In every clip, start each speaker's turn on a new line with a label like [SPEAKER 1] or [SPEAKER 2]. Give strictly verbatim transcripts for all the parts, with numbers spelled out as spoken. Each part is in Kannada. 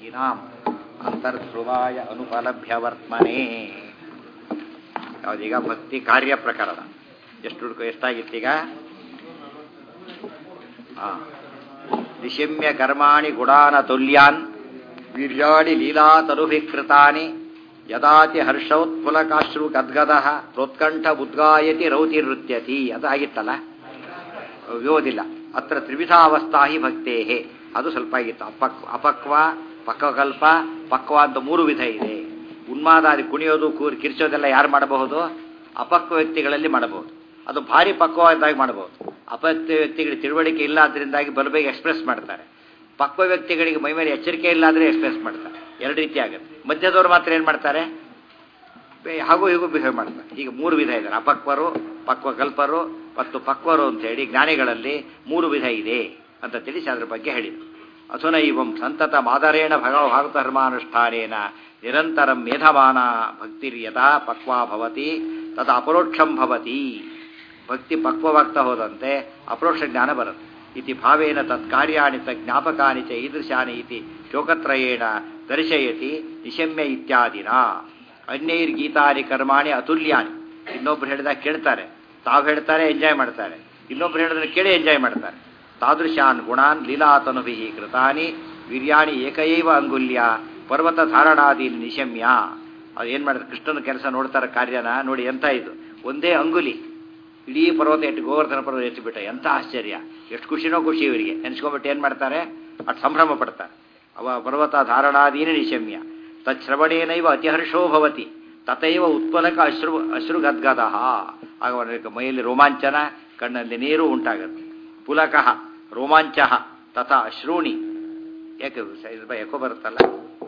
[SPEAKER 1] ಯೋಗಿನಾಂ ಅಂತರ್ಧ್ರುವಾಯ ಅನುಪಲಭ್ಯ ವರ್ತಮನೆ. ಯಾವುದೀಗ ಭಕ್ತಿ ಕಾರ್ಯ ಪ್ರಕರಣ ಎಷ್ಟು ಹುಡುಕು ಎಷ್ಟಾಗಿತ್ತೀಗ? ಹಾಂ ನಿಶಮ್ಯ ಕರ್ಮಾಣಿ ಗುಣಾನ ತುಲ್ಯಾನ್ ವೀರ್ಯಾಣಿ ಲೀಲಾತನುಭಿಕೃತಾನಿ ಯದಾತಿ ಹರ್ಷೋತ್ಫುಲಕಾಶ್ರು ಗದ್ಗದ ಪ್ರೋತ್ಕಂಠ ಉದ್ಗಾಯತಿ ರೌತಿ ನೃತ್ಯತಿ. ಅದು ಆಗಿತ್ತಲ್ಲ, ಯೋದಿಲ್ಲ. ಅತ್ರ ತ್ರಿವಿಧಾವಸ್ಥಾ ಹಿ ಭಕ್ತೇಹೇ, ಅದು ಸ್ವಲ್ಪ ಆಗಿತ್ತು. ಅಪಕ್ ಅಪಕ್ವ ಪಕ್ವಕಲ್ಪ ಪಕ್ವ ಅಂತ ಮೂರು ವಿಧ ಇದೆ. ಉನ್ಮಾದಾದಿ ಕುಣಿಯೋದು ಕೂರ್ ಕಿರ್ಚೋದೆಲ್ಲ ಯಾರು ಮಾಡಬಹುದು? ಅಪಕ್ವ ವ್ಯಕ್ತಿಗಳಲ್ಲಿ ಮಾಡಬಹುದು. ಅದು ಭಾರಿ ಪಕ್ವವಾಗಿ ಮಾಡಬಹುದು. ಅಪಕ್ವ ವ್ಯಕ್ತಿಗಳಿಗೆ ತಿಳುವಳಿಕೆ ಇಲ್ಲ ಅದರಿಂದಾಗಿ ಬಲಬೇಗ ಎಕ್ಸ್ಪ್ರೆಸ್ ಮಾಡ್ತಾರೆ. ಪಕ್ವ ವ್ಯಕ್ತಿಗಳಿಗೆ ಮೈ ಮೇಲೆ ಎಚ್ಚರಿಕೆ ಇಲ್ಲ ಆದರೆ ಎಕ್ಸ್ಪ್ರೆಸ್ ಮಾಡ್ತಾರೆ. ಎರಡು ರೀತಿ ಆಗುತ್ತೆ. ಮಧ್ಯದವರು ಮಾತ್ರ ಏನು ಮಾಡ್ತಾರೆ? ಹಾಗೂ ಹೀಗೂ ಬಿಹೇವ್ ಮಾಡ್ತಾರೆ. ಈಗ ಮೂರು ವಿಧ ಇದ್ದಾರೆ, ಅಪಕ್ವರು, ಪಕ್ವಕಲ್ಪರು ಮತ್ತು ಪಕ್ವರು ಅಂತ ಹೇಳಿ ಜ್ಞಾನಿಗಳಲ್ಲಿ ಮೂರು ವಿಧ ಇದೆ ಅಂತ ತಿಳಿಸಿ ಅದ್ರ ಬಗ್ಗೆ ಹೇಳಿದರು. ಅಸುನೈವಂ ಸಂತತ ಮಾದರೇಣ ಭಗವತ್ ಧರ್ಮಾನುಷ್ಠಾನೇನ ನಿರಂತರಂ ಮೇಧಮಾನ ಭಕ್ತಿರ್ಯದಾ ಪಕ್ವಾ ಭವತಿ ತದ ಅಪರೋಕ್ಷಂ ಭವತಿ. ಭಕ್ತಿ ಪಕ್ವವಾಗ್ತಾ ಹೋದಂತೆ ಅಪರೋಕ್ಷ ಜ್ಞಾನ ಬರುತ್ತೆ. ಇತಿ ಭಾವೇನ ತತ್ಕಾರ್ಯಾಣಿ ತ ಜ್ಞಾಪಕಾನಿ ಚ ಈದೃಶಾನಿ ಇತಿ ಶೋಕತ್ರಯೇಣ ದರ್ಶಯತಿ ನಿಶಮ್ಯ ಇತ್ಯಾದಿನ. ಅನ್ಯೈರ್ಗೀತಾನಿ ಕರ್ಮಾಣಿ ಅತುಲ್ಯಾನಿ. ಇನ್ನೊಬ್ರು ಹೇಳಿದಾಗ ಕೇಳ್ತಾರೆ, ತಾವು ಹೇಳ್ತಾರೆ ಎಂಜಾಯ್ ಮಾಡ್ತಾರೆ. ಇನ್ನೊಬ್ರು ಹೇಳಿದ್ರೆ ಕೇಳಿ ಎಂಜಾಯ್ ಮಾಡ್ತಾರೆ. ತಾದೃಶಾನ್ ಗುಣಾನ್ ಲೀಲಾತನುಭಿ ಕೃತಾನಿ ವೀರ್ಯಾಣಿ ಏಕೈವ ಅಂಗುಲ್ಯ ಪರ್ವತ ಧಾರಣಾದಿ ನಿಶಮ್ಯ. ಅದು ಏನು ಮಾಡಿದ್ರೆ ಕೃಷ್ಣನ ಕೆಲಸ ನೋಡ್ತಾರೆ, ಕಾರ್ಯನ ನೋಡಿ ಎಂತ ಇದು, ಒಂದೇ ಅಂಗುಲಿ ಇಡೀ ಪರ್ವತ ಎಷ್ಟು ಗೋವರ್ಧನ ಪರ್ವತ ಎತ್ತಿಬಿಟ್ಟ. ಎಂಥ ಆಶ್ಚರ್ಯ, ಎಷ್ಟು ಖುಷಿನೋ ಖುಷಿ ಇವರಿಗೆ. ನೆನೆಸ್ಕೊಂಡ್ಬಿಟ್ಟು ಏನು ಮಾಡ್ತಾರೆ, ಅಷ್ಟು ಸಂಭ್ರಮ ಪಡ್ತಾರೆ. ಅವ ಪರ್ವತ ಧಾರಣಾದೀನ ನಿಶಮ್ಯ ತಚ್ಶ್ರವಣೇನೈವ ಅತಿಹರ್ಷೋ ಭವತಿ ತಥೈವ ಉತ್ಪಲಕ ಅಶ್ರು ಅಶ್ರು ಗದ್ಗದ. ಆಗ ಅವನಿಗೆ ಮೈಯಲ್ಲಿ ರೋಮಾಂಚನ, ಕಣ್ಣಲ್ಲಿ ನೀರು ಉಂಟಾಗುತ್ತೆ. ಪುಲಕಃ ರೋಮಾಂಚ ತಥಾ ಅಶ್ರೂಣಿ, ಯಾಕೆ ಯಾಕೋ ಬರುತ್ತಲ್ಲ,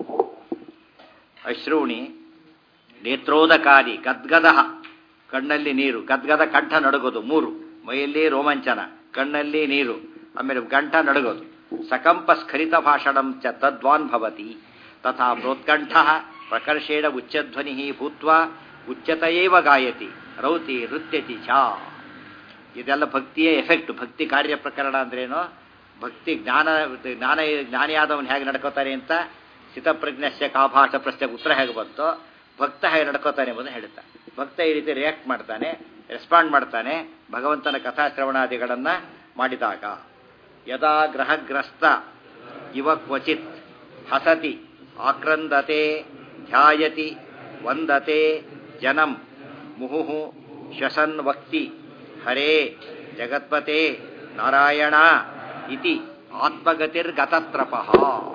[SPEAKER 1] ಅಶ್ರೂಣಿ ನೇತ್ರೋದಕಾರಿ ಗದ್ಗದ, ಕಣ್ಣಲ್ಲಿ ನೀರು, ಗದ್ಗದ ಕಂಠ ನಡುಗೋದು. ಮೂರು, ಮೈಯಲ್ಲಿ ರೋಮಾಂಚನ, ಕಣ್ಣಲ್ಲಿ ನೀರು, ಆಮೇಲೆ ಕಂಠ ನಡುಗೋದು. ಸಕಂಪ ಸ್ಖಲಿತ ಭಾಷಣಂ ಚ ತದ್ವಾನ್ ಭವತಿ ತಥಾ ಪ್ರೋತ್ಕಂಠ ಪ್ರಕರ್ಷೇಣ ಉಚ್ಚಧ್ವನಿ ಭೂತ್ವ ಉಚ್ಚತೆಯೇವ ಗಾಯತಿ ರೌತಿ ನೃತ್ಯತಿ ಚ. ಇದೆಲ್ಲ ಭಕ್ತಿಯೇ ಎಫೆಕ್ಟ್. ಭಕ್ತಿ ಕಾರ್ಯ ಪ್ರಕರಣ ಅಂದ್ರೇನು? ಭಕ್ತಿ ಜ್ಞಾನ ಜ್ಞಾನ ಜ್ಞಾನಿಯಾದವನು ಹೇಗೆ ನಡ್ಕೋತಾನೆ ಅಂತ ಸ್ಥಿತಪ್ರಜ್ಞಸ್ಯ ಕಾಭಾಷ ಪ್ರಶ್ನೆಗೆ ಉತ್ತರ ಹೇಗೆ ಬಂತು, ಭಕ್ತ ಹೇಗೆ ನಡ್ಕೋತಾನೆ ಎಂಬುದನ್ನು ಹೇಳುತ್ತಾ. ಭಕ್ತ ಈ ರೀತಿ ರಿಯಾಕ್ಟ್ ಮಾಡ್ತಾನೆ, ರೆಸ್ಪಾಂಡ್ ಮಾಡ್ತಾನೆ ಭಗವಂತನ ಕಥಾಶ್ರವಣಾದಿಗಳನ್ನು ಮಾಡಿದಾಗ. ಯದಾ ಗ್ರಹಗ್ರಸ್ತ ಇವ ಕ್ವಚಿತ್ ಹಸತಿ ಆಕ್ರಂದತೆ ಧ್ಯಾಯತಿ ವಂದತೆ ಜನಂ ಮುಹುಃ ಶ್ವಸನ್ ವಕ್ತಿ ಹರೇ ಜಗತ್ಪತೆ ನಾರಾಯಣ ಇತಿ ಆತ್ಮಗತಿರ್ಗತತ್ರಪಃ.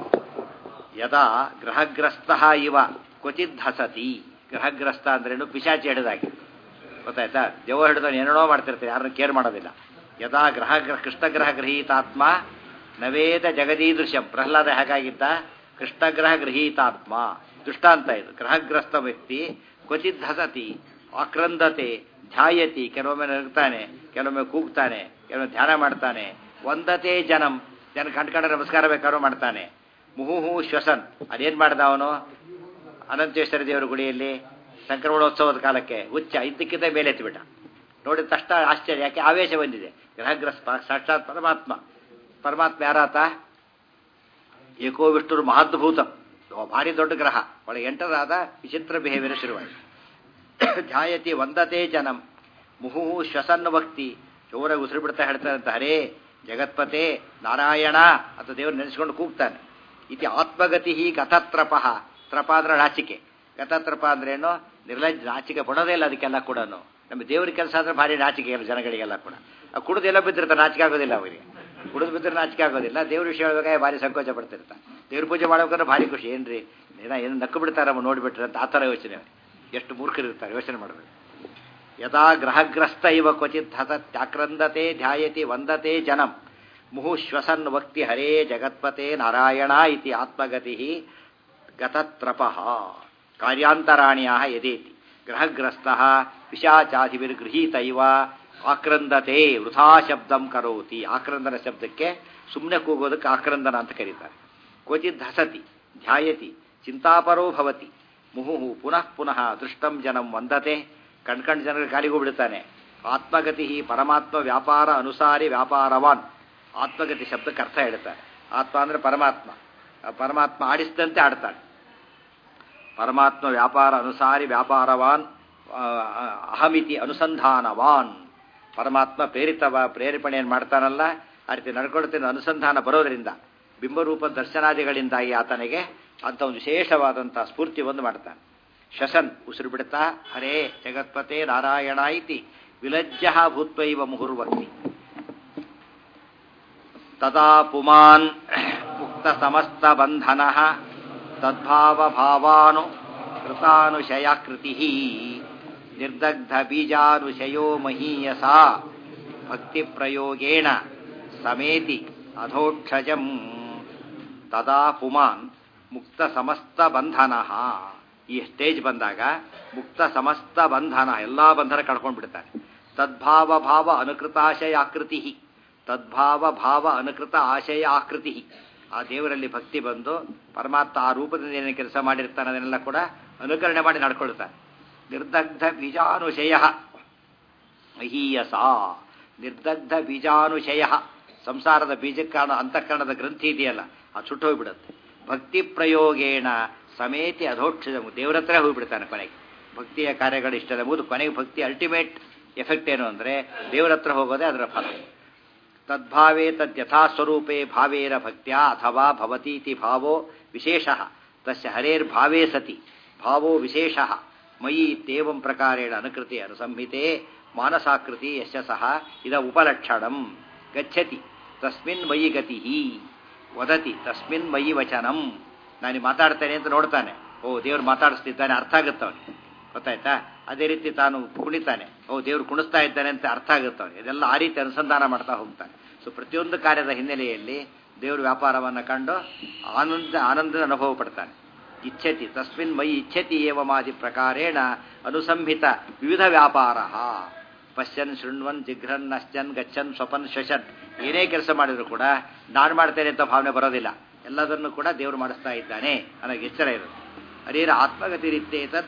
[SPEAKER 1] ಯದಾ ಗ್ರಹಗ್ರಸ್ತಃ ಇವ ಕ್ವಚಿತ್ ಹಸತಿ. ಗ್ರಹಗ್ರಸ್ತ ಅಂದ್ರೇನು? ಪಿಶಾಚಿ ಹಿಡಿದಾಗೆ, ಗೊತ್ತಾಯ್ತಾ? ದೆವ್ವ ಹಿಡಿದವನು ಏನೇನೋ ಮಾಡ್ತಿರ್ತಾರೆ, ಯಾರನ್ನು ಕೇರ್ ಮಾಡೋದಿಲ್ಲ. ಯದಾ ಗ್ರಹ ಕೃಷ್ಣಗ್ರಹ ಗೃಹೀತಾತ್ಮ ನವೇದ ಜಗದೀದೃಶ್ಯಂ. ಪ್ರಹ್ಲಾದ ಹೇಗಾಗಿದ್ದ? ಕೃಷ್ಣಗ್ರಹ ಗೃಹೀತಾತ್ಮ. ದೃಷ್ಟಾಂತ ಇದು. ಗ್ರಹಗ್ರಸ್ತ ವ್ಯಕ್ತಿ ಕ್ವಚಿತ್ ಹಸತಿ ಆಕ್ರಂದತೆ ಧ್ಯಾಯತಿ, ಕೆಲವೊಮ್ಮೆ ನಗುತ್ತಾನೆ, ಕೆಲವೊಮ್ಮೆ ಕೂಗ್ತಾನೆ, ಕೆಲವೊಮ್ಮೆ ಧ್ಯಾನ ಮಾಡ್ತಾನೆ. ವಂದತೆ ಜನಂ, ಜನ ಕಂಡ್ಕೊಂಡ್ರೆ ನಮಸ್ಕಾರ ಬೇಕಾದ್ರೂ ಮಾಡ್ತಾನೆ. ಮುಹುಹು ಶ್ವಸನ್, ಅದೇನು ಮಾಡ್ದ ಅವನು? ಅನಂತೇಶ್ವರ ದೇವರ ಗುಡಿಯಲ್ಲಿ ಸಂಕ್ರಮಣೋತ್ಸವದ ಕಾಲಕ್ಕೆ ಉಚ್ಚ ಇದ್ದಕ್ಕಿಂತ ಮೇಲೆ ಎತ್ತಿಬಿಟ್ಟ. ನೋಡಿದ ತಕ್ಷಣ ಆಶ್ಚರ್ಯ, ಯಾಕೆ? ಆವೇಶ ಬಂದಿದೆ. ಗ್ರಹಗ್ರಸ್ತ ಸಾಕ್ಷಾತ್ ಪರಮಾತ್ಮ. ಪರಮಾತ್ಮ ಯಾರಾತ? ಏಕೋ ವಿಷ್ಣುರು ಮಹಾದ್ಭೂತ, ಭಾರಿ ದೊಡ್ಡ ಗ್ರಹ, ಒಳಗೆ ಎಂಟರಾದ ವಿಚಿತ್ರ ಬಿಹೇವಿಯರ್ ಶುರುವಾಯಿತು. ಧ್ಯಾಯತಿ ವಂದತೆ ಜನಂ ಮುಹುಹು ಶ್ವಸನ್ ಭಕ್ತಿ, ಜೋರಾಗಿ ಉಸಿರು ಬಿಡ್ತಾ ಹೇಳ್ತಾನೆ ಅಂತ, ಹರೇ ಜಗತ್ಪತೆ ನಾರಾಯಣ ಅಂತ ದೇವರು ನೆನೆಸ್ಕೊಂಡು ಕೂಗ್ತಾನೆ. ಇತಿ ಆತ್ಮಗತಿ ಗತತ್ರಪಃ. ತ್ರಪ ಅಂದ್ರೆ ನಾಚಿಕೆ, ಗತತ್ರಪ ಅಂದ್ರೇನು? ನಿರ್ಲಜ್ಜ, ನಾಚಿಕೆ ಪಡೋದೇ ಇಲ್ಲ ಅದಕ್ಕೆಲ್ಲ ಕೂಡ. ನಮ್ಮ ದೇವ್ರ ಕೆಲಸ ಅಂದ್ರೆ ಭಾರಿ ನಾಚಿಕೆ ಇಲ್ಲ ಜನಗಳಿಗೆಲ್ಲ ಕೂಡ. ಕುಡಿದು ಎಲ್ಲ ಬಿದ್ದಿರ್ತಾರೆ, ನಾಚಿಕೆ ಆಗೋದಿಲ್ಲ ಅವರಿಗೆ. ಕುಡಿದು ಬಿದ್ದರೆ ನಾಚಿಕೆ ಆಗೋದಿಲ್ಲ. ದೇವ್ರ ವಿಷಯ ಹೇಳ್ಬೇಕಾದ್ರೆ ಭಾರಿ ಸಂಕೋಚ ಪಡ್ತಿರ್ತಾರೆ. ದೇವ್ರ ಪೂಜೆ ಮಾಡ್ಬೇಕಾದ್ರೆ ಭಾರಿ ಖುಷಿ, ಏನ್ರಿ ಏನೋ ಏನು ನಕ್ಕು ಬಿಡ್ತಾರಮ್ಮ ನೋಡಿಬಿಟ್ರೆ ಅಂತ ಆ ಥರ ಯೋಚನೆ. ಎಷ್ಟು ಮೂರ್ಖರಿರ್ತಾರೆ, ಯೋಚನೆ ಮಾಡಬೇಕು. ಯದಾ ಗ್ರಹಗ್ರಸ್ತ ಇವ ಕ್ವಚಿತ್ ಹಸತ್ಯಾಕ್ರಂದತೆ ಧ್ಯಾಯತಿ ವಂದತೆ ಜನಂ ಮುಹು ಶ್ವಸನ್ ವಕ್ತಿ ಹರೇ ಜಗತ್ಪತೆ ನಾರಾಯಣ ಇತಿ ಆತ್ಮಗತಿ ಗತತ್ರಪಃ. ಕಾರ್ಯಾಂತರಾಣ್ಯ ಯದೇತಿ ಗ್ರಹಗ್ರಸ್ತಃ ಪಿಶಾಚಾಧಿಭಿರ್ಗೃಹೀತ ಇವ ಆಕ್ರಂದತೆ ವೃಥಾ ಶಬ್ದಂ ಕರೋತಿ. ಆಕ್ರಂದನ ಶಬ್ದಕ್ಕೆ ಸುಮ್ಮನೆ ಕೂಗೋದಕ್ಕೆ ಆಕ್ರಂದನ ಅಂತ ಕರೀತಾರೆ. ಕ್ವಚಿತ್ ಹಸತಿ ಧ್ಯಾಯತಿ ಚಿಂತಾಪರೋ ಭವತಿ ಮುಹುಹು ಪುನಃ ಪುನಃ ದೃಷ್ಟಂ ಜನಂ ವಂದತೆ. ಕಣ್ಕಂಡು ಜನರಿಗೆ ಗಾಳಿಗೂ ಬಿಡುತ್ತಾನೆ. ಆತ್ಮಗತಿ ಪರಮಾತ್ಮ ವ್ಯಾಪಾರ ಅನುಸಾರಿ ವ್ಯಾಪಾರವಾನ್. ಆತ್ಮಗತಿ ಶಬ್ದಕ್ಕೆ ಅರ್ಥ ಹೇಳ್ತಾರೆ. ಆತ್ಮ ಅಂದರೆ ಪರಮಾತ್ಮ, ಪರಮಾತ್ಮ ಆಡಿಸಿದಂತೆ ಆಡ್ತಾನೆ. ಪರಮಾತ್ಮ ವ್ಯಾಪಾರ ಅನುಸಾರಿ ವ್ಯಾಪಾರವಾನ್ ಅಹಮಿತಿ ಅನುಸಂಧಾನವಾನ್. ಪರಮಾತ್ಮ ಪ್ರೇರಿತವ ಪ್ರೇರೇಪಣೆಯನ್ನು ಮಾಡ್ತಾನಲ್ಲ, ಆ ರೀತಿ ನಡ್ಕೊಳ್ತೇನೆ ಅನುಸಂಧಾನ ಬರೋದರಿಂದ ಬಿಂಬರೂಪ ದರ್ಶನಾದಿಗಳಿಂದಾಗಿ ಆತನಿಗೆ ಅಂತ ಒಂದು ವಿಶೇಷವಾದಂಥ ಸ್ಫೂರ್ತಿ ಒಂದು ಮಾಡ್ತಾನೆ. ಶಶನ್ ಉಸಿರು ಬಿಡ್ತಾ ಹರೇ ಜಗತ್ಪತೆ ನಾರಾಯಣ ಇತಿ ವಿಲಜ್ಜ ಭೂತ್ವೈವ ಮುಹುರ್ವಕ್ತಿ ತದಾ ಪುಮಾನ್ ಮುಕ್ತ ಸಮಸ್ತ ಬಂಧನ ತದ್ಭಾವ ಭಾವಾನು ಕೃತಾನುಶಯಾಕೃತಿ ನಿರ್ದಗ್ಧ ಬೀಜಾನುಶಯೋ ಮಹೀಯಸ ಭಕ್ತಿ ಪ್ರಯೋಗೇಣ ಸಮೇತಿ ಅಧೋಕ್ಷಜಂ ತದಾ ಪುಮಾನ್ ಮುಕ್ತ ಸಮಸ್ತ ಬಂಧನ. ಈ ಸ್ಟೇಜ್ ಬಂದಾಗ ಮುಕ್ತ ಸಮಸ್ತ ಬಂಧನ ಎಲ್ಲ ಬಂಧನ ಕಳ್ಕೊಂಡು ಬಿಡ್ತಾನೆ. ತದ್ಭಾವ ಭಾವ ಅನುಕೃತ ಆಶಯ ಆಕೃತಿ ತದ್ಭಾವ ಭಾವ ಅನುಕೃತ ಆಶಯ ಆಕೃತಿ. ಆ ದೇವರಲ್ಲಿ ಭಕ್ತಿ ಬಂದು ಪರಮಾತ್ಮ ಆ ರೂಪದಿಂದ ಏನೇನು ಕೆಲಸ ಮಾಡಿರ್ತಾನೆ ಅದನ್ನೆಲ್ಲ ಕೂಡ ಅನುಕರಣೆ ಮಾಡಿ ನಡ್ಕೊಳ್ತಾನೆ. ನಿರ್ದಗ್ಧ ಬೀಜಾನುಶಯ ಮಹೀಯಸ. ನಿರ್ದಗ್ಧ ಬೀಜಾನುಶಯ ಸಂಸಾರದ ಬೀಜಕಾರಣ ಅಂತಃಕರಣದ ಗ್ರಂಥಿ ಇದೆಯಲ್ಲ ಅದು ಸುಟ್ಟೋಗ್ಬಿಡುತ್ತೆ. ಭಕ್ತಿ ಪ್ರಯೋಗೇಣ ಸಮೇತಿ ಅಧೋಕ್ಷಜ ದೇವರ ಹತ್ರ ಹೋಗ್ಬಿಡ್ತಾನೆ. ಕೊನೆಗೆ ಭಕ್ತಿಯ ಕಾರ್ಯಗಳು ಇಷ್ಟದ ಮುಗಿದು ಕೊನೆಗೆ ಭಕ್ತಿ ಅಲ್ಟಿಮೇಟ್ ಎಫೆಕ್ಟ್ ಏನು ಅಂದರೆ ದೇವರ ಹತ್ರ ಹೋಗೋದೇ ಅದರ ಫಲ. ತದ್ಭಾವೇ ತದ್ಯಥಾಸ್ವರೂಪೇ ಭಾವೇನ ಭಕ್ತ್ಯಾ ಅಥವಾ ಭವತೀತಿ ಭಾವೋ ವಿಶೇಷ ತಸ್ಯ ಹರೇರ್ಭಾವೇ ಸತಿ ಭಾವೋ ವಿಶೇಷ ಮಯಿ ಇತ್ಯೇವಂ ಪ್ರಕಾರೇಣ ಅನುಕೃತಿ ಅನುಸಂಹಿತೆ ಮಾನಸಾಕೃತಿ ಯಶ ಸಹ ಇದ ಉಪಲಕ್ಷಣಂ ಗಚ್ಚತಿ ತಸ್ಮಿನ್ ಮಯಿ ಗತಿ ವದತಿ ತಸ್ಮಿನ್ ಮಯಿ ವಚನಂ. ನಾನು ಮಾತಾಡ್ತೇನೆ ಅಂತ ನೋಡ್ತಾನೆ, ಓ ದೇವ್ರು ಮಾತಾಡಿಸ್ತಿದ್ದಾನೆ ಅರ್ಥ ಆಗುತ್ತವನಿಗೆ, ಗೊತ್ತಾಯ್ತಾ? ಅದೇ ರೀತಿ ತಾನು ಕುಣಿತಾನೆ, ಓ ದೇವ್ರು ಕುಣಿಸ್ತಾ ಇದ್ದಾನೆ ಅಂತ ಅರ್ಥ ಆಗುತ್ತವನಿಗೆ. ಇದೆಲ್ಲ ಆ ರೀತಿ ಅನುಸಂಧಾನ ಮಾಡ್ತಾ ಹೋಗ್ತಾನೆ. ಸೊ ಪ್ರತಿಯೊಂದು ಕಾರ್ಯದ ಹಿನ್ನೆಲೆಯಲ್ಲಿ ದೇವ್ರ ವ್ಯಾಪಾರವನ್ನು ಕಂಡು ಆನಂದ ಆನಂದದ ಅನುಭವ ಪಡ್ತಾನೆ. ಇಚ್ಛತಿ ತಸ್ಮಿನ್ ಮಯಿ ಇಚ್ಛತಿ ಏವಮಾದಿ ಪ್ರಕಾರೇಣ ಅನುಸಂಹಿತ ವಿವಿಧ ವ್ಯಾಪಾರ ಪಶ್ಯನ್ ಶೃಣ್ವನ್ ಜಿಘ್ರನ್ ನಶ್ಚನ್ ಗಚ್ಚನ್ ಸ್ವಪನ್ ಶಶನ್ ಏನೇ ಕೆಲಸ ಮಾಡಿದ್ರು ಕೂಡ ನಾನು ಮಾಡ್ತೇನೆ ಅಂತ ಭಾವನೆ ಬರೋದಿಲ್ಲ. ಎಲ್ಲದನ್ನು ಕೂಡ ದೇವರು ಮಾಡಿಸ್ತಾ ಇದ್ದಾನೆ ನನಗೆ ಎಚ್ಚರ ಇರುತ್ತೆ. ಅದೇರ ಆತ್ಮಗತಿ ರೀತ್ಯೇತತ್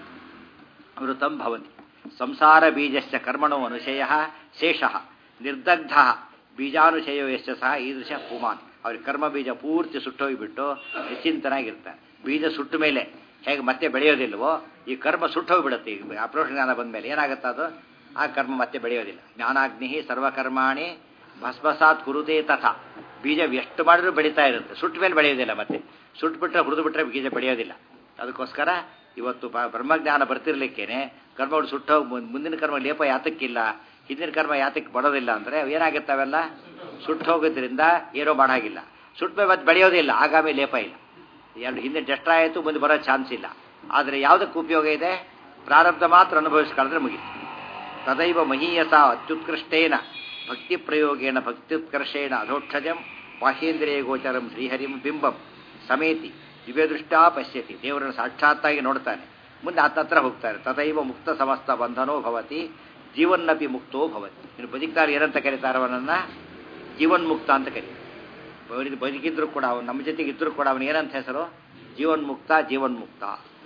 [SPEAKER 1] ವೃತಂ ಭವತಿ. ಸಂಸಾರ ಬೀಜಶ್ಚ ಕರ್ಮಣೋ ಅನುಶಯ ಶೇಷ ನಿರ್ದಗ್ಧ ಬೀಜಾನುಶಯೋ ಯಶ್ಚ ಸಹ ಈದೃಶ ಪುಮಾನ್. ಅವ್ರಿಗೆ ಕರ್ಮ ಬೀಜ ಪೂರ್ತಿ ಸುಟ್ಟೋಗಿಬಿಟ್ಟು ನಿಶ್ಚಿಂತನಾಗಿರ್ತಾರೆ. ಬೀಜ ಸುಟ್ಟ ಮೇಲೆ ಹೇಗೆ ಮತ್ತೆ ಬೆಳೆಯೋದಿಲ್ವೋ ಈ ಕರ್ಮ ಸುಟ್ಟೋಗ್ಬಿಡುತ್ತೆ. ಈಗ ಅಪ್ರೋಷ ಜ್ಞಾನ ಬಂದ ಮೇಲೆ ಏನಾಗುತ್ತೆ ಅದು ಆ ಕರ್ಮ ಮತ್ತೆ ಬೆಳೆಯೋದಿಲ್ಲ. ಜ್ಞಾನಾಗ್ನಿ ಸರ್ವಕರ್ಮಾಣಿ ಭಸ್ಮಸಾತ್ ಕುರುದೇ ತಥಾ. ಬೀಜ ಎಷ್ಟು ಮಾಡಿದ್ರೂ ಬೆಳೀತಾ ಇರುತ್ತೆ, ಸುಟ್ಟ ಮೇಲೆ ಬೆಳೆಯೋದಿಲ್ಲ. ಮತ್ತೆ ಸುಟ್ಟು ಬಿಟ್ಟರೆ ಹುರಿದು ಬಿಟ್ಟರೆ ಬೀಜ ಬೆಳೆಯೋದಿಲ್ಲ. ಅದಕ್ಕೋಸ್ಕರ ಇವತ್ತು ಬ್ರಹ್ಮಜ್ಞಾನ ಬರ್ತಿರ್ಲಿಕ್ಕೇನೆ ಕರ್ಮಗಳು ಸುಟ್ಟೋಗಿ ಮುಂದಿನ ಕರ್ಮ ಲೇಪ ಯಾತಕ್ಕಿಲ್ಲ, ಹಿಂದಿನ ಕರ್ಮ ಯಾತಕ್ಕೆ ಬರೋದಿಲ್ಲ ಅಂದರೆ ಏನಾಗುತ್ತೆ ಅವೆಲ್ಲ ಸುಟ್ಟು ಹೋಗೋದ್ರಿಂದ ಏನೋ ಮಾಡಾಗಿಲ್ಲ. ಸುಟ್ಟ ಮೇಲೆ ಮತ್ತೆ ಬೆಳೆಯೋದಿಲ್ಲ, ಆಗಾಮಿ ಲೇಪ ಇಲ್ಲ. ಎರಡು ಹಿಂದೆ ಡಸ್ಟ್ ಆಯಿತು, ಮುಂದೆ ಬರೋ ಚಾನ್ಸ್ ಇಲ್ಲ. ಆದರೆ ಯಾವುದಕ್ಕೆ ಉಪಯೋಗ ಇದೆ? ಪ್ರಾರಬ್ಧ ಮಾತ್ರ ಅನುಭವಿಸ್ಕೊಂಡ್ರೆ ಮುಗಿತು. ತದೈವ ಮಹೀಯಸ ಅತ್ಯುತ್ಕೃಷ್ಟೇನ ಭಕ್ತಿ ಪ್ರಯೋಗೇಣ ಭಕ್ತ್ಯುತ್ಕರ್ಷೇಣ ಅಧೋಕ್ಷಜಂ ಬಾಹ್ಯೇಂದ್ರಿಯ ಗೋಚರಂ ಶ್ರೀಹರಿಂ ಬಿಂಬಂ ಸಮೇತಿ ದಿವ್ಯದೃಷ್ಟಾ ಪಶ್ಯತಿ. ದೇವರನ್ನು ಸಾಕ್ಷಾತ್ತಾಗಿ ನೋಡ್ತಾನೆ, ಮುಂದೆ ಆತ ಹತ್ರ ಹೋಗ್ತಾರೆ. ತದೈವ ಮುಕ್ತ ಸಮಸ್ತ ಬಂಧನೋ ಭವತಿ ಜೀವನ್ನಪಿ ಮುಕ್ತೋ ಭವತಿ. ಇನ್ನು ಬದುಕ್ತಾರೆ ಏನಂತ ಕರೀತಾರೆ ಅವನನ್ನು? ಜೀವನ್ಮುಕ್ತ ಅಂತ ಕರೀತಾರೆ. ಬದುಕಿದ್ರು ಕೂಡ ಅವನು ನಮ್ಮ ಜೊತೆಗೆ ಇದ್ದರೂ ಕೂಡ ಅವನು ಏನಂತ ಹೆಸರು? ಜೀವನ್ಮುಕ್ತ ಜೀವನ್ಮುಕ್ತ.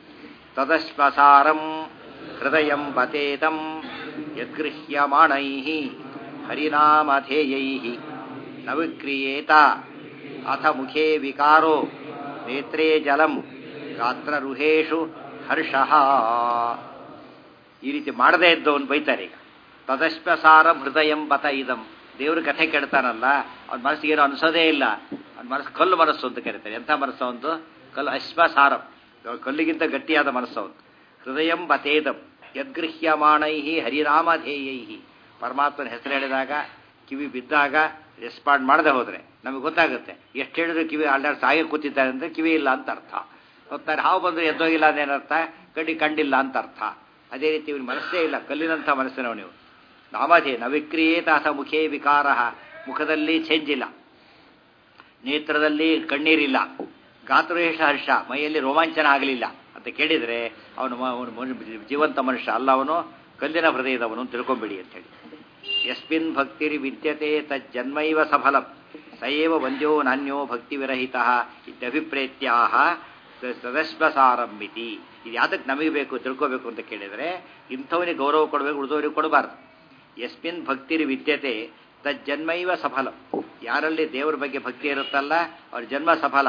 [SPEAKER 1] ತದಶ್ಮಸಾರಂ ಹೃದಯಂ ಬತೇದಂ ಯದ್ಗೃಹ್ಯಮಾಣೈ ಹರಿನಾಮಧೇಯೈ ನ ವಿಕ್ರಿಯೇತ ಅಥ ಮುಖೇ ವಿಕಾರೋ ನೇತ್ರೇ ಜಲಂ ಗಾತ್ರರುಹೇಶು ಹರ್ಷಃ. ಈ ರೀತಿ ಮಾಡದೇ ಇದ್ದವನು ಬೈತಾರೆ. ಈಗ ತದಶ್ಮಸಾರಂ ಹೃದಯಂ ಬತ ಇದಂ. ದೇವ್ರ ಕಥೆ ಕೆಡ್ತಾನಲ್ಲ ಅವ್ನ ಮನಸ್ಸಿಗೆ ಏನೋ ಅನಿಸೋದೇ ಇಲ್ಲ. ಅವ್ನ ಮನಸ್ಸು ಕಲ್ಲು ಮನಸ್ಸು ಅಂತ ಕರೀತಾರೆ. ಎಂಥ ಮನಸ್ಸು ಒಂದು? ಕಲ್ಲು ಅಶ್ಮಸಾರಂ, ಕಲ್ಲಿಗಿಂತ ಗಟ್ಟಿಯಾದ ಮನಸ್ಸು ಒಂದು. ಹೃದಯಂ ಬತೇದಂ ಯದ್ಗೃಹ್ಯಮಾಣೈ ಹರಿರಾಮಧೇಯೈ. ಪರಮಾತ್ಮನ ಹೆಸರು ಹೇಳಿದಾಗ ಕಿವಿ ಬಿದ್ದಾಗ ರೆಸ್ಪಾಂಡ್ ಮಾಡದೆ ಹೋದರೆ ನಮಗೆ ಗೊತ್ತಾಗುತ್ತೆ. ಎಷ್ಟು ಹೇಳಿದ್ರು ಕಿವಿ ಅಲ್ಲಾಡ್ ಸಾಗೆ ಕೂತಿದ್ದಾರೆ ಅಂದರೆ ಕಿವಿ ಇಲ್ಲ ಅಂತ ಅರ್ಥ. ಹೋಗ್ತಾರೆ ಹಾವು ಬಂದರೆ ಎದ್ದೋಗಿಲ್ಲ ಅದೇನರ್ಥ? ಕಡಿ ಕಂಡಿಲ್ಲ ಅಂತ ಅರ್ಥ. ಅದೇ ರೀತಿ ಇವ್ನ ಮನಸ್ಸೇ ಇಲ್ಲ, ಕಲ್ಲಿನಂಥ ಮನಸ್ಸಿನವು ನೀವು. ನಾಮಧೇ ನವಿಕ್ರಿಯೇತ ಅಥ ಮುಖೇ ವಿಕಾರ. ಮುಖದಲ್ಲಿ ಚೇಂಜ್ ಇಲ್ಲ, ನೇತ್ರದಲ್ಲಿ ಕಣ್ಣೀರಿಲ್ಲ, ಗಾತ್ರೇಶ ಹರ್ಷ, ಮೈಯಲ್ಲಿ ರೋಮಾಂಚನ ಆಗಲಿಲ್ಲ ಅಂತ ಕೇಳಿದರೆ ಅವನು ಅವನು ಜೀವಂತ ಮನುಷ್ಯ ಅಲ್ಲ, ಅವನು ಕಲ್ಲಿನ ಹೃದಯದವನು ತಿಳ್ಕೊಂಬಿಡಿ ಅಂತೇಳಿ. ಯಸ್ಮಿನ್ ಭಕ್ತಿರಿ ವಿದ್ಯತೆ ತಜ್ಜನ್ಮೈವ ಸಫಲಂ ಸಯೇವ ವಂದ್ಯೋ ನಾನ್ಯೋ ಭಕ್ತಿ ವಿರಹಿತ ಇತ್ಯಭಿಪ್ರೇತ್ಯಾಹ ತದಶ್ಮಸಾರಂ ಮಿತಿ. ಇದು ಯಾತಕ್ಕೆ ನಮಗೆ ಬೇಕು ತಿಳ್ಕೋಬೇಕು ಅಂತ ಕೇಳಿದರೆ ಇಂಥವನಿಗೆ ಗೌರವ ಕೊಡಬೇಕು, ಉಳಿದವರಿಗೆ ಕೊಡಬಾರ್ದು. ಯಸ್ಮಿನ್ ಭಕ್ತಿರಿ ವಿದ್ಯತೆ ತಜ್ಜನ್ಮೈವ ಸಫಲಂ. ಯಾರಲ್ಲಿ ದೇವರ ಬಗ್ಗೆ ಭಕ್ತಿ ಇರುತ್ತಲ್ಲ ಅವ್ರ ಜನ್ಮ ಸಫಲ.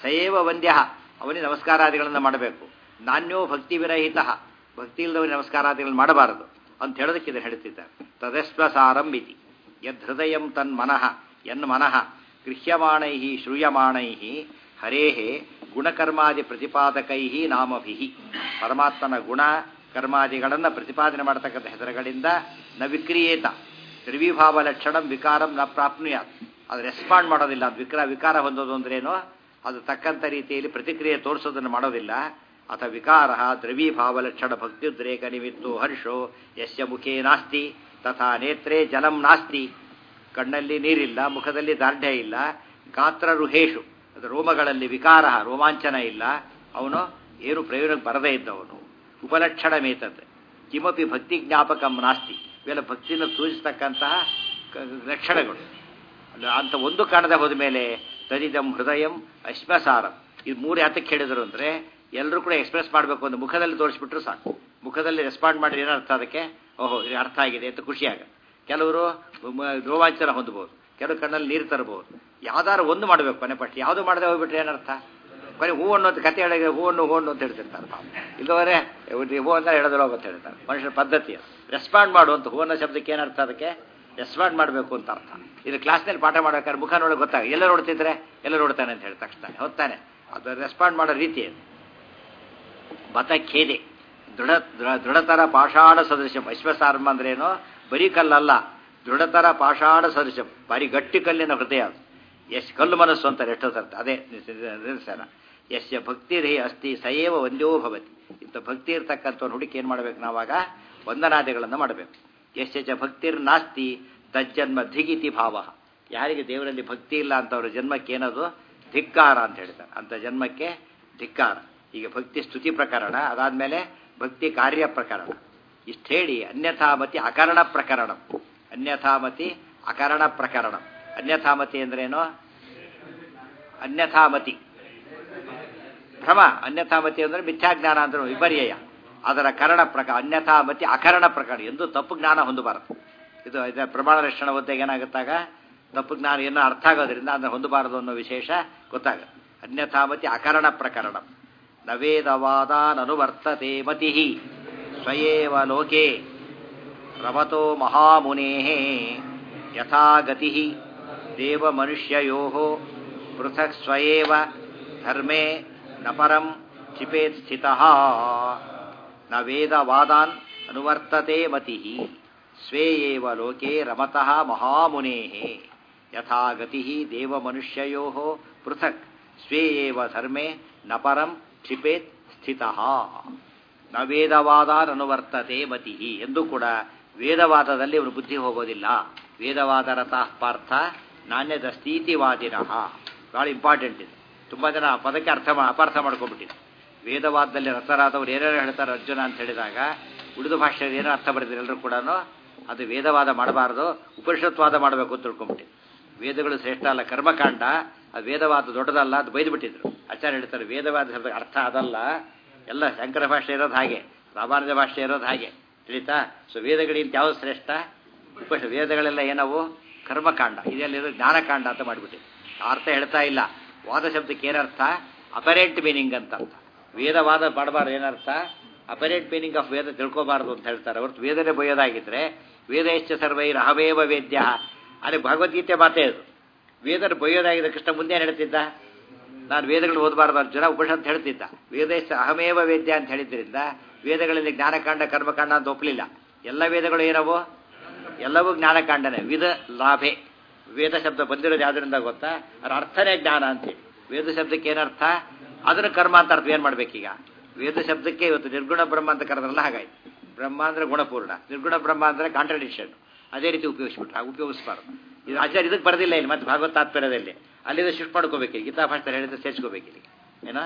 [SPEAKER 1] ಸಯೇವ ವಂದ್ಯ, ಅವನಿಗೆ ನಮಸ್ಕಾರಾದಿಗಳನ್ನು ಮಾಡಬೇಕು. ನಾನ್ಯೋ ಭಕ್ತಿ ವಿರಹಿತ, ಭಕ್ತಿ ಇಲ್ಲದವನಿಗೆ ನಮಸ್ಕಾರಾದಿಗಳನ್ನು ಮಾಡಬಾರದು ಅಂತ ಹೇಳೋದಕ್ಕೆ ಇದನ್ನು ಹೇಳ್ತಿದ್ದಾರೆ. ತದಸ್ವಸಾರಂ ಇತಿ ಯದ್ ಹೃದಯಂ ತನ್ ಮನಃ ಎನ್ ಮನಃ ಗೃಹ್ಯಮಾಣೈ ಶ್ರೂಯಮಾಣೈ ಹರೇ ಗುಣಕರ್ಮಾದಿ ಪ್ರತಿಪಾದಕೈ ನಾಮಭಿ. ಪರಮಾತ್ಮನ ಗುಣ ಕರ್ಮಾದಿಗಳನ್ನು ಪ್ರತಿಪಾದನೆ ಮಾಡತಕ್ಕಂಥ ಹೆಸರುಗಳಿಂದ ನ ವಿಕ್ರಿಯೇತ ತ್ರಿವಿಭಾವ ಲಕ್ಷಣಂ ವಿಕಾರಂ ನ ಪ್ರಾಪ್ನುಯಾತ್. ಅದು ರೆಸ್ಪಾಂಡ್ ಮಾಡೋದಿಲ್ಲ. ಅದು ವಿಕಾರ ವಿಕಾರ ಹೊಂದೋದು ಅಂದ್ರೇನು, ಅದು ತಕ್ಕಂಥ ರೀತಿಯಲ್ಲಿ ಪ್ರತಿಕ್ರಿಯೆ ತೋರಿಸೋದನ್ನು ಮಾಡೋದಿಲ್ಲ. ಅಥ ವಿಕಾರ ದ್ರವೀಭಾವ ಲಕ್ಷಣ ಭಕ್ತಿದ್ರೇಕ ನಿಮಿತ್ತೋ ಹರ್ಷೋ ಯಸ್ಯ ಮುಖೇ ನಾಸ್ತಿ ತಥಾ ನೇತ್ರೇ ಜಲಂ ನಾಸ್ತಿ. ಕಣ್ಣಲ್ಲಿ ನೀರಿಲ್ಲ, ಮುಖದಲ್ಲಿ ದಾರ್ಢ್ಯ ಇಲ್ಲ, ಗಾತ್ರ ರುಹೇಶು ಅದು ರೋಮಗಳಲ್ಲಿ ವಿಕಾರ ರೋಮಾಂಚನ ಇಲ್ಲ, ಅವನು ಏನು ಪ್ರಯೋಜನಕ್ಕೆ ಬರದೇ ಇದ್ದವನು. ಉಪಲಕ್ಷಣ ಮೇತದ್ದು ಕಿಮಪಿ ಭಕ್ತಿ ಜ್ಞಾಪಕಂ ನಾಸ್ತಿ. ಇವೆಲ್ಲ ಭಕ್ತಿನ ಸೂಚಿಸ್ತಕ್ಕಂತಹ ಲಕ್ಷಣಗಳು. ಅಂತ ಒಂದು ಕಾಣದೆ ಹೋದ ಮೇಲೆ ತದಿದಂ ಹೃದಯಂ ಅಶ್ಮಸಾರಂ. ಇದು ಮೂರು ಯಾತಕ್ಕೆ ಹೇಳಿದರು ಅಂದರೆ, ಎಲ್ಲರೂ ಕೂಡ ಎಕ್ಸ್ಪ್ರೆಸ್ ಮಾಡಬೇಕು ಅಂತ ಮುಖದಲ್ಲಿ ತೋರಿಸ್ಬಿಟ್ರು ಸಾಕು. ಮುಖದಲ್ಲಿ ರೆಸ್ಪಾಂಡ್ ಮಾಡಿ ಏನೋ ಅರ್ಥ, ಅದಕ್ಕೆ ಓಹೋ ಇದು ಅರ್ಥ ಆಗಿದೆ ಅಂತ ಖುಷಿಯಾಗ. ಕೆಲವರು ರೋಮಾಂಚನ ಹೊಂದಬಹುದು, ಕೆಲವು ಕಣ್ಣಲ್ಲಿ ನೀರು ತರಬಹುದು. ಯಾವ್ದಾರು ಒಂದು ಮಾಡಬೇಕು ಕೊನೆ ಪಟ್ಟಿ. ಯಾವುದು ಮಾಡದೆ ಹೋಗ್ಬಿಟ್ರೆ ಏನರ್ಥ? ಕೊನೆ ಹೂ ಅನ್ನೋದು ಕತೆ ಹೇಳಿದ್ರೆ ಹೂವನ್ನು ಹೂವನ್ನು ಅಂತ ಹೇಳ್ತಿರ್ತಾರೆ. ಇಲ್ಲವರೇ ಹೂ ಅಂತ ಹೇಳೋದಿಲ್ಲ ಅಂತ ಹೇಳ್ತಾರೆ. ಮನುಷ್ಯನ ಪದ್ಧತಿ ರೆಸ್ಪಾಂಡ್ ಮಾಡುವಂತ ಹೂವನ್ನ ಶಬ್ದಕ್ಕೆ ಏನರ್ಥ? ಅದಕ್ಕೆ ರೆಸ್ಪಾಂಡ್ ಮಾಡಬೇಕು ಅಂತ ಅರ್ಥ. ಇದು ಕ್ಲಾಸ್ನಲ್ಲಿ ಪಾಠ ಮಾಡ್ಬೇಕಾದ್ರೆ ಮುಖ ನೋಡೋಕೆ ಗೊತ್ತಾಗ, ಎಲ್ಲ ನೋಡ್ತಿದ್ರೆ ಎಲ್ಲ ನೋಡ್ತಾನೆ ಅಂತ ಹೇಳಿ ತಕ್ಷಣ ಹೊತ್ತಾನೆ. ಅದು ರೆಸ್ಪಾಂಡ್ ಮಾಡೋ ರೀತಿ ಅದು. ಬತ ಖೇದೆ ದೃಢ ದೃಢತರ ಪಾಷಾಣ ಸದೃಶಂ. ಅಶ್ವಸಾರ್ಮ ಅಂದ್ರೇನೋ ಬರೀ ಕಲ್ಲಲ್ಲ, ದೃಢತರ ಪಾಷಾಣ ಸದೃಶಂ, ಭಾರಿ ಗಟ್ಟಿ ಕಲ್ಲಿನ ಹೃದಯ ಅದು. ಎಸ್ ಕಲ್ಲು ಮನಸ್ಸು ಅಂತಾರೆ ಎಷ್ಟೋ ಸರ್ತ. ಅದೇ ನಿದರ್ಶನ. ಯಸ್ಯ ಭಕ್ತಿರೇ ಅಸ್ತಿ ಸಯೇವ ಒಂದ್ಯೋ ಭವತಿ. ಇಂಥ ಭಕ್ತಿ ಇರ್ತಕ್ಕಂಥವ್ರು ಹುಡುಕಿ ಏನು ಮಾಡಬೇಕು? ನಾವಾಗ ವಂದನಾದಿಗಳನ್ನು ಮಾಡಬೇಕು. ಯಸ್ಯ ಚ ಭಕ್ತಿರ್ ನಾಸ್ತಿ ತಜ್ಜನ್ಮ ಧಿಗಿತಿ ಭಾವ. ಯಾರಿಗೆ ದೇವರಲ್ಲಿ ಭಕ್ತಿ ಇಲ್ಲ ಅಂತವ್ರ ಜನ್ಮಕ್ಕೆ ಏನದು? ಧಿಕ್ಕಾರ ಅಂತ ಹೇಳ್ತಾರೆ. ಅಂಥ ಜನ್ಮಕ್ಕೆ ಧಿಕ್ಕಾರ. ಈಗ ಭಕ್ತಿ ಸ್ತುತಿ ಪ್ರಕರಣ, ಅದಾದಮೇಲೆ ಭಕ್ತಿ ಕಾರ್ಯ ಪ್ರಕರಣ. ಇಷ್ಟು ಹೇಳಿ ಅನ್ಯಥಾಮತಿ ಅಕರಣ ಪ್ರಕರಣ. ಅನ್ಯಥಾಮತಿ ಅಕರಣ ಪ್ರಕರಣ. ಅನ್ಯಥಾಮತಿ ಅಂದ್ರೇನು? ಅನ್ಯಥಾಮತಿ ಭ್ರಮ. ಅನ್ಯಥಾಮತಿ ಅಂದರೆ ಮಿಥ್ಯಾಜ್ಞಾನ ಅಂದ್ರೆ ವಿಪರ್ಯಯ. ಅದರ ಕರಣ ಪ್ರಕಾರ ಅನ್ಯಥಾಮತಿ ಅಕರಣ ಪ್ರಕರಣ. ಎಂದು ತಪ್ಪು ಜ್ಞಾನ ಹೊಂದಬಾರದು. ಇದು ಇದರ ಪ್ರಮಾಣ ರಕ್ಷಣ ಓದಿದಾಗ ಏನಾಗುತ್ತಾಗ ತಪ್ಪು ಜ್ಞಾನ ಏನೋ ಅರ್ಥ ಆಗೋದ್ರಿಂದ ಅದನ್ನು ಹೊಂದಬಾರದು ಅನ್ನೋ ವಿಶೇಷ ಗೊತ್ತಾಗುತ್ತೆ. ಅನ್ಯಥಾಮತಿ ಅಕರಣ ಪ್ರಕರಣ. ನವೇದವಾದಾನನುವರ್ತತೆ ಮತಿ ಸ್ವಯೇವ ಲೋಕೆ ರಮತೋ ಮಹಾಮುನೇ ಯಥಾಗತಿ ದೇವ ಮನುಷ್ಯಯೋ ಪೃಥಕ್ ಸ್ವಯೇವ ಧರ್ಮೇ ನ ಪರಂ ಚಿಪೇತ್ ಸ್ಥಿತಃ. ನ ವೇದವಾದಾನ್ ಅನುವರ್ತತೆ ಮತಿ ಸ್ವೇಯೇವ ಲೋಕೆ ರಮತಃ ಮಹಾಮುನೇ ಯಥಾಗತಿ ದೇವ ಮನುಷ್ಯಯೋ ಪೃಥಕ್ ಸ್ವೇಯೇವ ಧರ್ಮೇ ನ ಪರಂ ಕ್ಷಿಪೇತ್ ಸ್ಥಿತಃ. ನ ವೇದವಾದಾನ್ ಅನುವರ್ತತೆ ಮತಿ ಎಂದು ಕೂಡ ವೇದವಾದದಲ್ಲಿ ಅವನು ಬುದ್ಧಿ ಹೋಗೋದಿಲ್ಲ. ವೇದವಾದ ರಥಃ ಪಾರ್ಥ ನಾಣ್ಯದಸ್ತೀತಿವಾದಿನಃ. ಭಾಳ ಇಂಪಾರ್ಟೆಂಟ್ ಇದೆ. ತುಂಬ ಜನ ಆ ಪದಕ್ಕೆ ಅರ್ಥ ಅಪಾರ್ಥ ಮಾಡ್ಕೊಂಡ್ಬಿಟ್ಟಿದೆ. ವೇದವಾದದಲ್ಲಿ ರಥರಾದವ್ರು ಏನೇನು ಹೇಳ್ತಾರೆ ಅರ್ಜುನ ಅಂತ ಹೇಳಿದಾಗ ಉಳಿದ ಭಾಷೆಯಲ್ಲಿ ಏನೋ ಅರ್ಥ ಬರೆದಿದೆ ಎಲ್ಲರೂ ಕೂಡ. ಅದು ವೇದವಾದ ಮಾಡಬಾರ್ದು, ಉಪನಿಷತ್ವಾದ ಮಾಡಬೇಕು ಅಂತ ತಿಳ್ಕೊಂಡ್ಬಿಟ್ಟಿದೆ. ವೇದಗಳು ಶ್ರೇಷ್ಠ ಅಲ್ಲ, ಕರ್ಮಕಾಂಡ ಅದು ವೇದವಾದ ದೊಡ್ಡದಲ್ಲ, ಅದು ಬೈದುಬಿಟ್ಟಿದ್ರು. ಆಚಾರ್ಯ ಹೇಳ್ತಾರೆ ವೇದವಾದ ಶಬ್ದ ಅರ್ಥ ಅದಲ್ಲ, ಎಲ್ಲ ಶಂಕರ ಭಾಷೆ ಇರೋದು ಹಾಗೆ, ರಾಮಾನುಜ ಭಾಷೆ ಇರೋದು ಹಾಗೆ, ತಿಳಿತಾ? ಸೊ ವೇದಗಳಿಂತ ಯಾವುದು ಶ್ರೇಷ್ಠ? ಉಪಶ ವೇದಗಳೆಲ್ಲ ಏನವು? ಕರ್ಮಕಾಂಡ. ಇದೆಲ್ಲ ಜ್ಞಾನಕಾಂಡ ಅಂತ ಮಾಡಿಬಿಟ್ಟಿದೆ. ಅರ್ಥ ಹೇಳ್ತಾ ಇಲ್ಲ. ವಾದ ಶಬ್ದಕ್ಕೆ ಏನರ್ಥ? ಅಪರೆಂಟ್ ಮೀನಿಂಗ್ ಅಂತ ಅರ್ಥ. ವೇದವಾದ ಮಾಡಬಾರ್ದು. ಏನರ್ಥ? ಅಪರೆಂಟ್ ಮೀನಿಂಗ್ ಆಫ್ ವೇದ ತಿಳ್ಕೋಬಾರ್ದು ಅಂತ ಹೇಳ್ತಾರೆ ಹೊರತು ವೇದನೆ ಬೈಯೋದಾಗಿದ್ರೆ ವೇದ ಎಷ್ಟು ಸರ್ವೈರ್ ಅಹವೇವ ವೇದ್ಯ. ಅಲ್ಲಿ ಭಗವದ್ಗೀತೆ ಮಾತೇ ಅದು. ವೇದನ ಬೈಯೋದಾಗಿದೆ. ಕೃಷ್ಣ ಮುಂದೆ ಹೇಳ್ತಿದ್ದ, ನಾನು ವೇದಗಳು ಓದಬಾರ್ದು ಅರ್ಜುನ ಉಪನಿಷತ್ ಹೇಳ್ತಿದ್ದ. ವೇದ ಎಷ್ಟು ಅಹಮೇವ ವೇದ್ಯ ಅಂತ ಹೇಳಿದ್ರಿಂದ ವೇದಗಳಲ್ಲಿ ಜ್ಞಾನಕಾಂಡ ಕರ್ಮಕಾಂಡ ಅಂತ ಒಪ್ಪಲಿಲ್ಲ. ಎಲ್ಲ ವೇದಗಳು ಏನವು? ಎಲ್ಲವೂ ಜ್ಞಾನಕಾಂಡನೇ. ವಿಧ ಲಾಭೆ. ವೇದ ಶಬ್ದ ಬಂದಿರೋದು ಯಾವುದರಿಂದ ಗೊತ್ತಾ? ಅದರ ಅರ್ಥನೇ ಜ್ಞಾನ ಅಂತೇಳಿ. ವೇದ ಶಬ್ದಕ್ಕೆ ಏನರ್ಥ? ಅದನ್ನು ಕರ್ಮ ಅಂತ ಅರ್ಥ ಏನು ಮಾಡ್ಬೇಕೀಗ? ವೇದ ಶಬ್ದಕ್ಕೆ ಇವತ್ತು ನಿರ್ಗುಣ ಬ್ರಹ್ಮ ಅಂತ ಕರೆದ್ರಲ್ಲ ಹಾಗಾಯ್ತು. ಬ್ರಹ್ಮ ಅಂದರೆ ಗುಣಪೂರ್ಣ, ನಿರ್ಗುಣ ಬ್ರಹ್ಮ ಅಂದರೆ ಕಾಂಟ್ರಡಿಕ್ಷನ್. ಅದೇ ರೀತಿ ಉಪಯೋಗಿಸ್ಬಿಟ್ರೆ ಹಾಗೆ ಉಪಯೋಗಿಸ್ಬಾರ್ದು. ಇದು ಆಚಾರ್ಯ ಇದಕ್ಕೆ ಬರೋದಿಲ್ಲ ಇಲ್ಲಿ. ಮತ್ತೆ ಭಾಗವತ ತಾತ್ಪರ್ಯದಲ್ಲಿ ಅಲ್ಲಿಂದ ಶಿಫ್ಟ್ ಮಾಡ್ಕೋಬೇಕು. ಗೀತಾ ಭಾಷೆ ಹೇಳಿದ್ರೆ ಸೇರಿಸ್ಕೋಬೇಕು ಇಲ್ಲಿ. ಏನೋ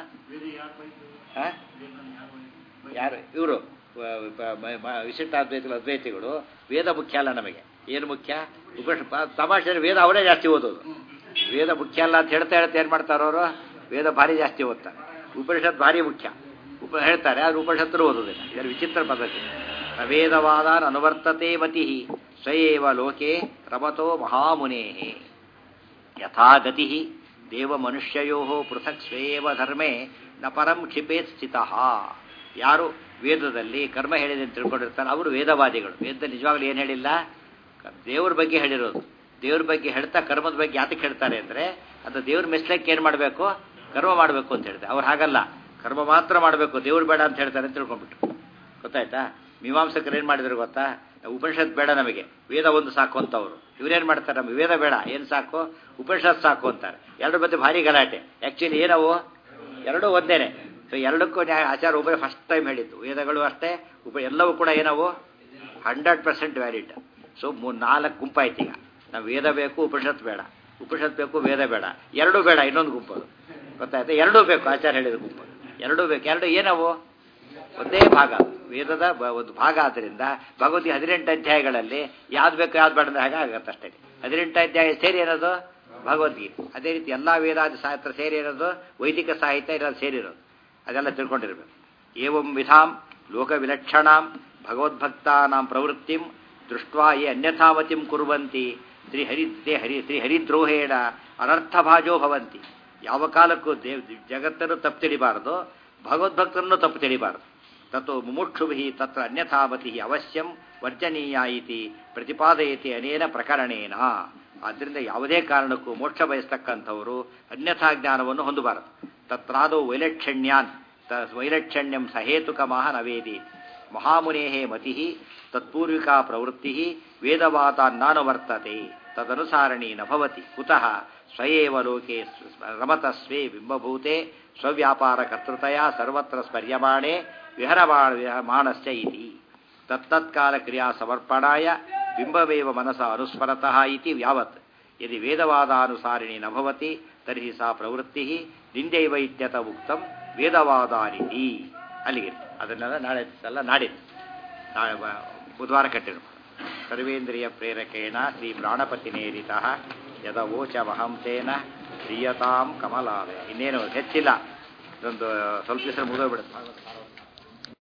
[SPEAKER 1] ಯಾರು ಇವರು ವಿಶಿಷ್ಟಾದ್ವೈತಗಳು ಅದ್ವೈತಿಗಳು ವೇದ ಮುಖ್ಯ ಅಲ್ಲ ನಮಗೆ. ಏನು ಮುಖ್ಯ? ಉಪನಿಷ ತಮಾಷೆ ವೇದ ಅವರೇ ಜಾಸ್ತಿ ಓದೋದು. ವೇದ ಮುಖ್ಯ ಅಲ್ಲ ಅಂತ ಹೇಳ್ತಾ ಹೇಳ್ತಾ ಏನು ಮಾಡ್ತಾರೋ ಅವರು? ವೇದ ಭಾರಿ ಜಾಸ್ತಿ ಓದ್ತಾರೆ. ಉಪನಿಷತ್ ಭಾರಿ ಮುಖ್ಯ ಉಪ ಹೇಳ್ತಾರೆ, ಆದ್ರೆ ಉಪನಿಷತ್ತರು ಓದೋದಿಲ್ಲ. ಇದರ ವಿಚಿತ್ರ ಪದ್ಧತಿ. ವೇದವಾದಾನ್ ಅನುವರ್ತತೆ ಮತಿ ಸ್ವಯೇವ ಲೋಕೆ ರಮತೋ ಮಹಾಮುನೇ ಯಥಾಗತಿ ದೇವ ಮನುಷ್ಯಯೋ ಪೃಥಕ್ ಸ್ವೇವ ಧರ್ಮೇ ನ ಪರಂ ಕ್ಷಿಪೇತ್ ಸ್ಥಿತಃ. ಯಾರು ವೇದದಲ್ಲಿ ಕರ್ಮ ಹೇಳಿದೆ ಅಂತ ತಿಳ್ಕೊಂಡಿರ್ತಾರೆ ಅವರು ವೇದವಾದಿಗಳು. ವೇದದಲ್ಲಿ ನಿಜವಾಗ್ಲೂ ಏನು ಹೇಳಿಲ್ಲ, ದೇವ್ರ ಬಗ್ಗೆ ಹೇಳಿರೋದು. ದೇವ್ರ ಬಗ್ಗೆ ಹೇಳ್ತಾ ಕರ್ಮದ ಬಗ್ಗೆ ಯಾತಕ್ಕೆ ಹೇಳ್ತಾರೆ ಅಂದರೆ ಅದು ದೇವ್ರ ಮೆಸ್ಲಕ್ಕೆ ಏನು ಮಾಡಬೇಕು, ಕರ್ಮ ಮಾಡಬೇಕು ಅಂತ ಹೇಳ್ತಾರೆ. ಅವ್ರು ಹಾಗಲ್ಲ, ಕರ್ಮ ಮಾತ್ರ ಮಾಡಬೇಕು, ದೇವ್ರು ಬೇಡ ಅಂತ ಹೇಳ್ತಾರೆ ಅಂತ ತಿಳ್ಕೊಂಡ್ಬಿಟ್ಟು. ಗೊತ್ತಾಯ್ತಾ? ಮೀಮಾಂಸಕರು ಏನು ಮಾಡಿದ್ರು ಗೊತ್ತಾ, ಉಪನಿಷತ್ ಬೇಡ ನಮಗೆ, ವೇದ ಒಂದು ಸಾಕು ಅಂತ ಅವರು. ಇವ್ರೇನು ಮಾಡ್ತಾರೆ, ನಮಗೆ ವೇದ ಬೇಡ, ಏನು ಸಾಕು, ಉಪನಿಷತ್ ಸಾಕು ಅಂತಾರೆ. ಎರಡು ಮಧ್ಯೆ ಭಾರಿ ಗಲಾಟೆ. ಆ್ಯಕ್ಚುಲಿ ಏನವು ಎರಡೂ ಒಂದೇನೆ. ಸೊ ಎರಡಕ್ಕೂ ಆಚಾರ ಉಭಯ ಫಸ್ಟ್ ಟೈಮ್ ಹೇಳಿದ್ದು. ವೇದಗಳು ಅಷ್ಟೇ, ಉಪ ಎಲ್ಲವೂ ಕೂಡ ಏನವು ಹಂಡ್ರೆಡ್ ಪರ್ಸೆಂಟ್ ವ್ಯಾಲಿಡ್. ಸೊ ಮೂರು ನಾಲ್ಕು ಗುಂಪಾಯ್ತು ಈಗ. ನಾವು ವೇದ ಬೇಕು, ಉಪನಿಷತ್ ಬೇಡ, ಉಪನಿಷತ್ ಬೇಕು, ವೇದ ಬೇಡ, ಎರಡೂ ಬೇಡ, ಇನ್ನೊಂದು ಗುಂಪದು. ಗೊತ್ತಾಯ್ತಾ? ಎರಡೂ ಬೇಕು, ಆಚಾರ ಹೇಳಿದ ಗುಂಪು ಎರಡೂ ಬೇಕು. ಎರಡು ಏನವು ಒಂದೇ ಭಾಗ, ವೇದದ ಒಂದು ಭಾಗ. ಆದ್ದರಿಂದ ಭಗವದ್ಗೀತೆ ಹದಿನೆಂಟು ಅಧ್ಯಾಯಗಳಲ್ಲಿ ಯಾವ್ದು ಬೇಕು ಯಾವ್ದು ಬೇಡ ಅಂದ್ರೆ ಹಾಗೆ ಆಗತ್ತೆ ಅಷ್ಟೇ. ಹದಿನೆಂಟು ಅಧ್ಯಾಯ ಸೇರಿ ಏನದು ಭಗವದ್ಗೀತೆ. ಅದೇ ರೀತಿ ಎಲ್ಲ ವೇದಾದಿ ಸಾಹಿತ್ಯ ಸೇರಿ ಇರೋದು ವೈದಿಕ ಸಾಹಿತ್ಯ ಇರೋದು ಸೇರಿರೋದು. ಅದೆಲ್ಲ ತಿಳ್ಕೊಂಡಿರ್ಬೇಕು. ಏವಂ ವಿಧಾಂ ಲೋಕ ವಿಲಕ್ಷಣಾಂ ಭಗವದ್ಭಕ್ತಾನಾಂ ಪ್ರವೃತ್ತಿಂ ದೃಷ್ಟ್ವಾ ಯೇ ಅನ್ಯಥಾಮತಿಂ ಕುರ್ವಂತಿ ಶ್ರೀಹರಿ ಹರಿ ಶ್ರೀಹರಿದ್ರೋಹೇಣ ಅನರ್ಥಭಾಜೋ ಭವಂತಿ. ಯಾವ ಕಾಲಕ್ಕೂ ದೇವ್ ಜಗತ್ತನ್ನು ತಪ್ಪು ತಿಳಿಬಾರದು, ಭಗವದ್ಭಕ್ತರನ್ನು ತಪ್ಪು ತಿಳಿಬಾರದು. ತತ್ತು ಮುಮುಕ್ಷುಭಿ ತತ್ರ ಅನ್ಯಥಾಮತಿ ಅವಶ್ಯಂ ವರ್ಜನೀಯ ಇತಿ ಪ್ರತಿಪಾದಯತಿ ಅನೇನ ಪ್ರಕರಣೇನ. ಆದ್ದರಿಂದ ಯಾವುದೇ ಕಾರಣಕ್ಕೂ ಮೋಕ್ಷ ಬಯಸ್ತಕ್ಕಂಥವರು ಅನ್ಯಥಾ ಜ್ಞಾನವನ್ನು ಹೊಂದಬಾರದು. ತತ್ರಾದೋ ವೈಲಕ್ಷಣ್ಯಾನ್ ವೈಲಕ್ಷಣ್ಯಂ ಸಹೇತುಕಮಃ ನವೇದಿ ಮಹಾಮುನೇಃ ಮತಿ ತತ್ಪೂರ್ವಿಕಾ ಪ್ರವೃತ್ತಿ ವೇದವಾದಾನ್ನವರ್ತತೆ ತದನುಸಾರಣಿ ನ ಭವತಿ. ಕುತಃ ಸ್ವಯೇವ ಲೋಕೆ ರಮತ ಸ್ವೇ ಬಿಂಬಭೂತೆ ಸ್ವವ್ಯಾಪಾರ ಕರ್ತೃತಯ ಸರ್ವತ್ರ ಸ್ಮರ್ಯಮಾಣೆ ವಿಹರಮಾಣಸ್ಯ ಇತಿ ತತ್ತತ್ಕಾಲ ಕ್ರಿಯಾ ಸಮರ್ಪಣಾಯ ಬಿಂಬವೇವ ಮನಸ ಅನುಸ್ಮರತಃ ಇತಿ ಯಾವತ್. ಯದಿ ವೇದವಾದಾನುಸಾರಿಣಿ ನ ಭವತಿ ತರ್ಹಿ ಸಾ ಪ್ರವೃತ್ತಿ ನಿಂದೈವ ಇತ್ಯತ ಉಕ್ತಂ ವೇದವಾದಾನಿತಿ. ಅಲ್ಲಿಗೆ ಅದನ್ನೆಲ್ಲ ನಾಳೆ ಎಲ್ಲ ನಾಡಿದ್ದು ನಾಳೆ ಬುಧವಾರ ಕಟ್ಟಿರು. ಸರ್ವೇಂದ್ರಿಯ ಪ್ರೇರಕೇಣ ಶ್ರೀ ಪ್ರಾಣಪತಿನೇರಿತಃ ಯದವೋಚಮಹಂ ತೇನ ಪ್ರಿಯತಾಂ ಕಮಲಾಲಯ. ಇನ್ನೇನು ಹೆಚ್ಚಿಲ್ಲ, ಇದೊಂದು ಸ್ವಲ್ಪ ದಿವಸ ಮುಗಿದೋಗ್ಬಿಡುತ್ತೆ.